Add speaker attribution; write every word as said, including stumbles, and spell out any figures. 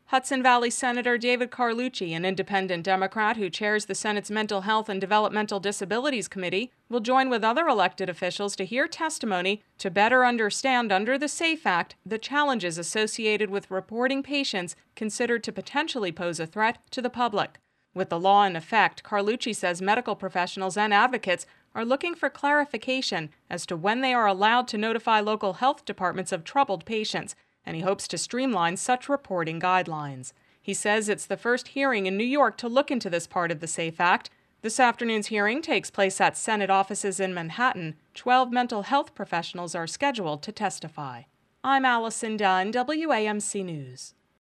Speaker 1: Hudson Valley Senator David Carlucci, an independent Democrat who chairs the Senate's Mental Health and Developmental Disabilities Committee, will join with other elected officials to hear testimony to better understand under the SAFE Act the challenges associated with reporting patients considered to potentially pose a threat to the public. With the law in effect, Carlucci says medical professionals and advocates are looking for clarification as to when they are allowed to notify local health departments of troubled patients, and he hopes to streamline such reporting guidelines. He says it's the first hearing in New York to look into this part of the SAFE Act. This afternoon's hearing takes place at Senate offices in Manhattan. Twelve mental health professionals are scheduled to testify. I'm Allison Dunn, W A M C News.